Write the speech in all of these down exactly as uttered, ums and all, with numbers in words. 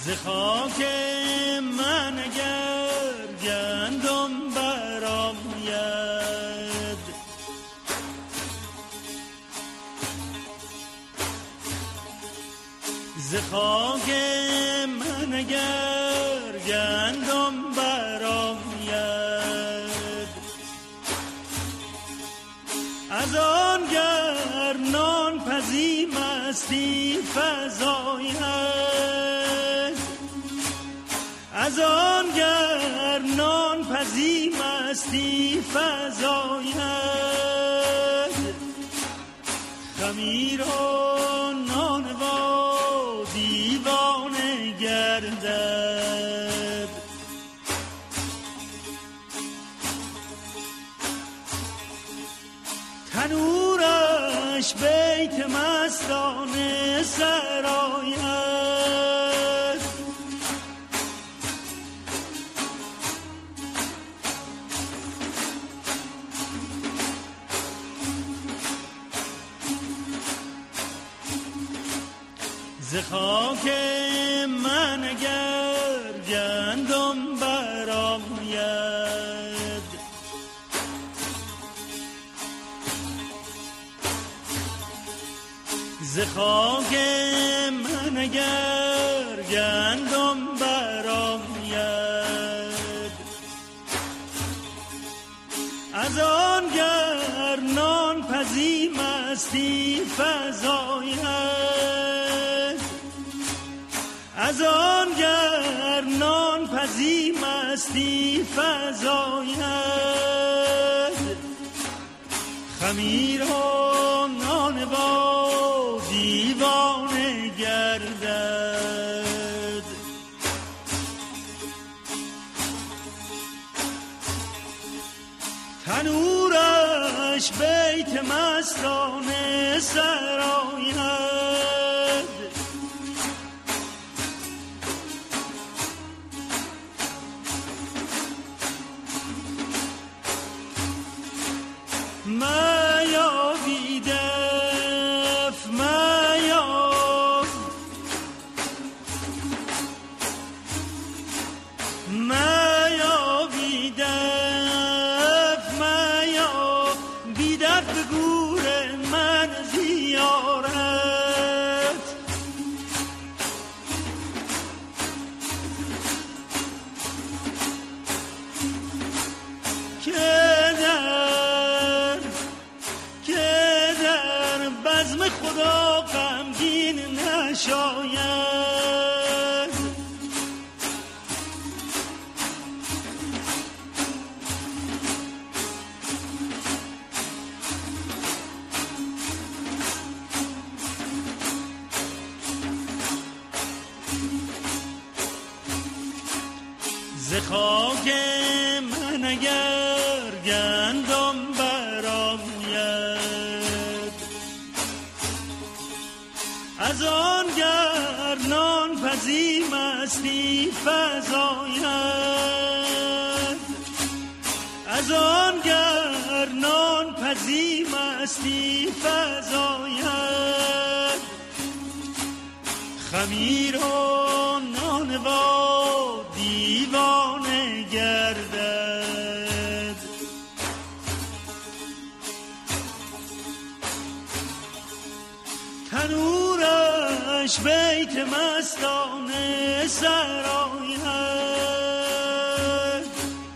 ز خاک من اگر گندم برآید، ز خاک من اگر گندم برآید، از آن گر نان پزی مستی فزاید، از آن گر نان پزی مستی فزاید، خمیر و نان و دیوانه گردد، تنورش بیت مستانه سرآید، ز خاک من اگر گندم برآید، ز خاک من اگر گندم برآید، از آن گر نان پزی مستی فزاید، از آن گر نان پزی مستی فزاید، خمیر و نان با دیوانه گردد، تنورش بیت مستانه سرآید، میا بیدف میا، میا بیدف میا، بیدف به گور من زیارت، که بزم خدا غمگین نشاید، ز خاک من اگر گندم برآید، از آن گر نان پزی مستی فزاید، از آن گر نان پزی مستی فزاید، خمیر و نان و دیوانه گردد، تنورش بیت مستانه سرآید،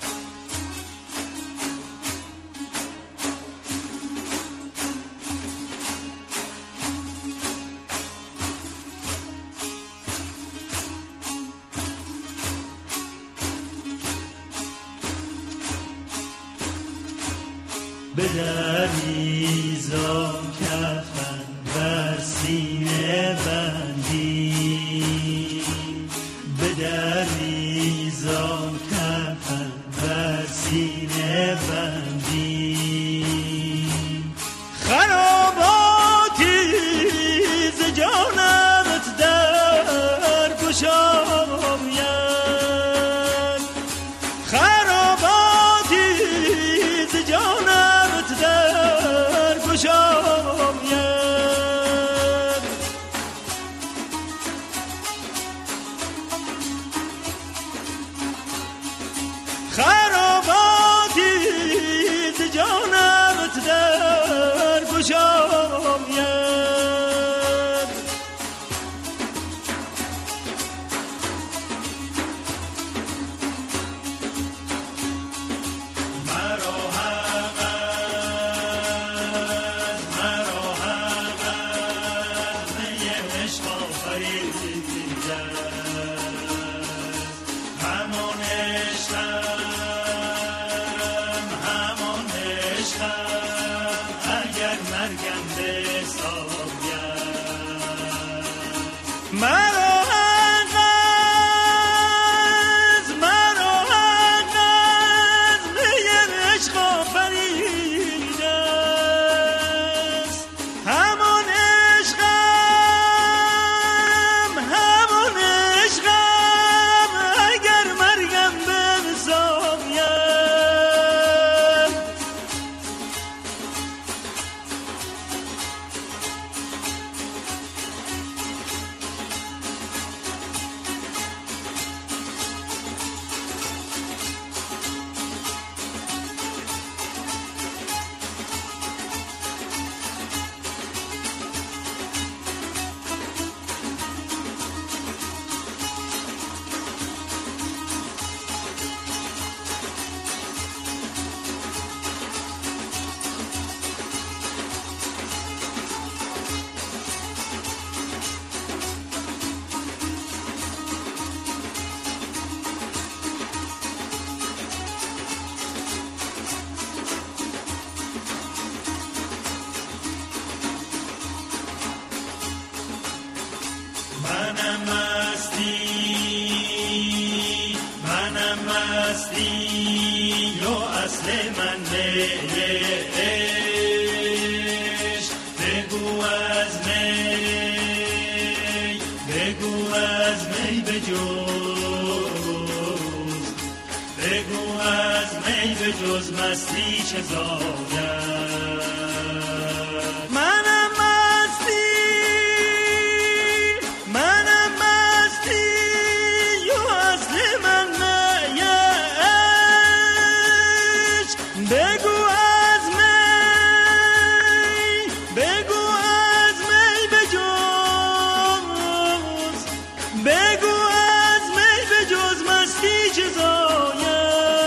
به دریزا کفن بر سینه بندی، به دریزا کفن بر سینه بندی، خراباتی ز جانت در گشاید، خراباتی ز جانت در گشاید، خراباتی ز جانت در گشاید. مرا حق است، مرا حق است، می عشق آفریده همان عشقم، همان عشقم، اگر مرگم بساید. مرا حق است، مرا حق است، می عشق آفریده است همان عشقم، همان عشقم، اگر مرگم بساید. منم مستی، منم مستی و اصل من عشق. بگو از می، بگو از می بجز، بگو از می بجز مستی چه زاید. منم مستی، منم مستی و اصل من عشق. بگو از می، بگو از می بجز، بگو از می بجز مستی چه زاید.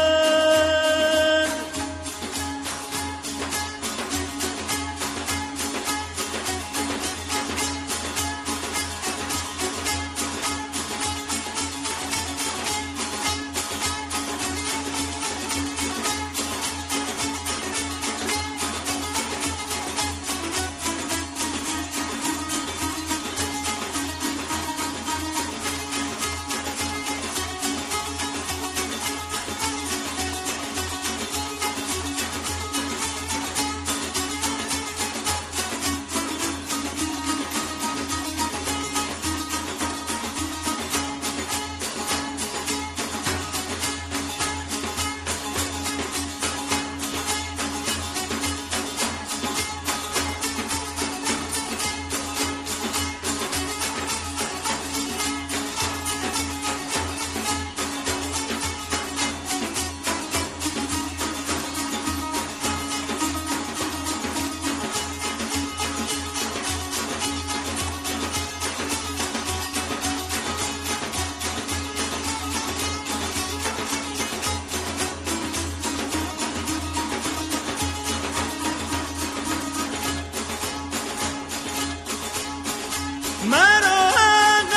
مرا حق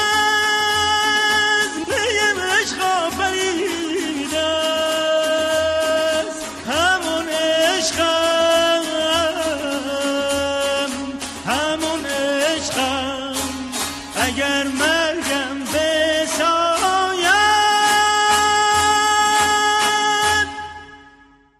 است، می عشق آفریده است همون عشقم، همون عشقم، اگر من